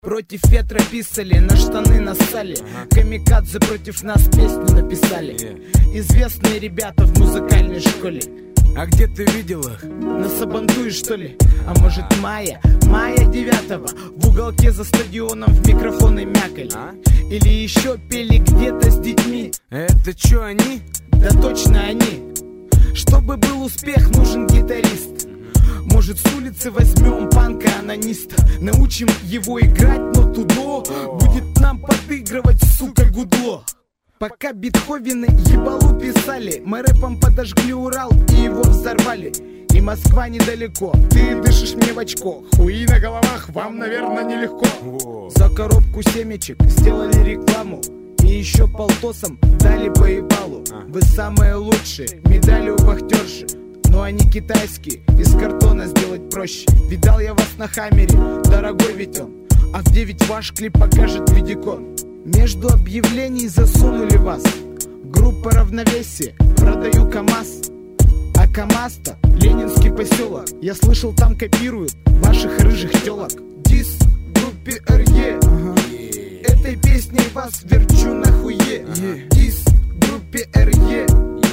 Против ветра писали, на штаны нассали. Камикадзе против нас песню написали. Известные ребята в музыкальной школе. А где ты видел их? На Сабантуе, что ли? А может мая 9-го в уголке за стадионом в микрофоны мякали. Или еще пели где-то с детьми. Это чё, они? Да точно они. Чтобы был успех, нужен гитарист. Может, с улицы возьмем панка-анониста, научим его играть, но тудо будет нам подыгрывать, сука, гудло. Пока Бетховены ебалу писали, мы рэпом подожгли Урал и его взорвали. И Москва недалеко, ты дышишь мне в очко. Хуи на головах, вам, наверное, нелегко. За коробку семечек сделали рекламу. И еще полтосом дали по ебалу. Вы самые лучшие, медали у вахтерши. Но они китайские, из картона сделать проще. Видал я вас на Хаммере, дорогой ведь он. А в 9 ваш клип покажет видикон. Между объявлений засунули вас. Группа «Равновесие», продаю КамАЗ. А КамАЗ-то Ленинский поселок. Я слышал, там копируют ваших рыжих телок. Дис группе РЕ. Этой песней вас верчу нахуе. Дис группе РЕ.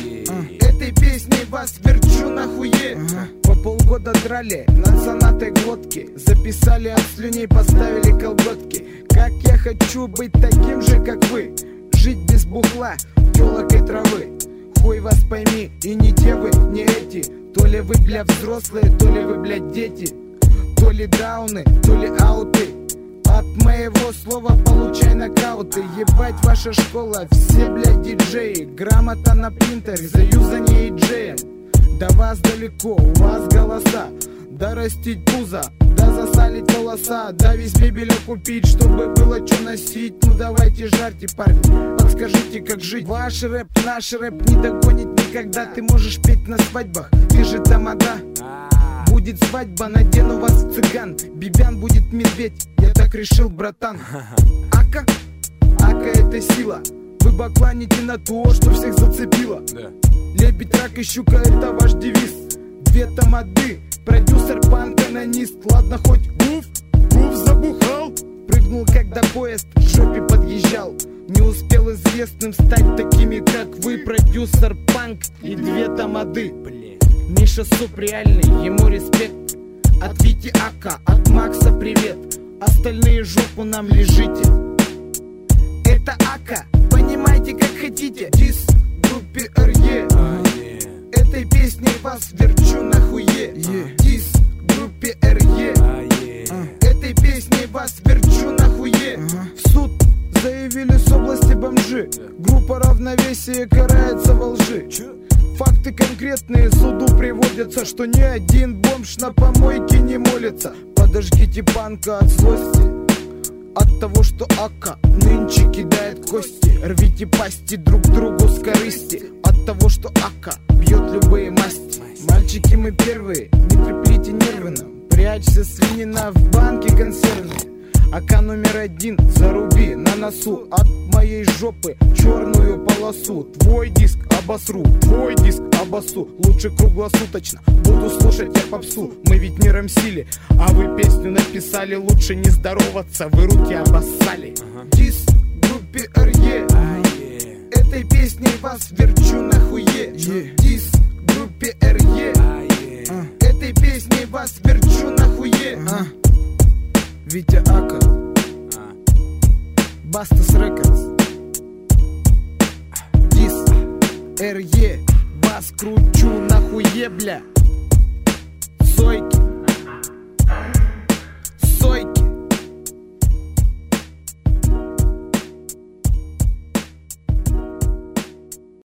Этой песней вас верчу нахуе. По полгода драли над сонатой глотки. Записали от слюней, поставили колготки. Как я хочу быть таким же, как вы. Жить без бухла, телок и травы. Хуй вас пойми, и не те вы, не эти. То ли вы, бля, взрослые, то ли вы, блядь, дети. То ли дауны, то ли ауты. От моего слова получай нокауты. Ебать ваша школа, все, блядь, диджеи. Грамота на принтере, заюзание иджеем. До вас далеко, у вас голоса. Да растить пузо, да засалить волоса. Да весь мебель купить, чтобы было что носить. Ну давайте жарьте, парни, подскажите, как жить. Ваш рэп, наш рэп не догонит никогда. Ты можешь петь на свадьбах, ты же тамада. Будет свадьба, надену вас в цыган. Бибян будет медведь, я так решил, братан. Ака, ака это сила. Вы бакланите на то, что всех зацепило. Лебедь, рак и щука, это ваш девиз. Две тамады, продюсер, панк-анонист. Ладно, хоть гуф забухал. Прыгнул, когда поезд к жопе подъезжал. Не успел известным стать такими, как вы. Продюсер, панк и две тамады. Миша Суп реальный, ему респект. От Вити Ака, от Макса привет. Остальные жопу нам лежите. Это Ака, понимайте как хотите. Дис группе РЕ. Этой песней вас верчу нахуе. Дис группе РЕ. Этой песней вас верчу нахуе. В суд заявили с области бомжи. Группа «Равновесие» карается во лжи. Факты конкретные суду приводятся, что ни один бомж на помойке не молится. Подожгите панка от злости, от того, что Ака нынче кидает кости. Рвите пасти друг другу с корысти, от того, что Ака бьет любые масти. Мальчики, мы первые, не треплите нервы нам. Прячься, свинина, в банке консервной. АК номер 1, заруби на носу. От моей жопы черную полосу. Твой диск обосру, твой диск обоссу. Лучше круглосуточно буду слушать я попсу. Мы ведь не рамсили, а вы песню написали. Лучше не здороваться, вы руки обоссали. Дис группе РЕ. Этой песней вас верчу нахуе. Дис группе РЕ. Этой песней вас верчу нахуе. Витя Ака, Бастас Рекордс. Дис РЕ. Вас кручу нахуе, бля.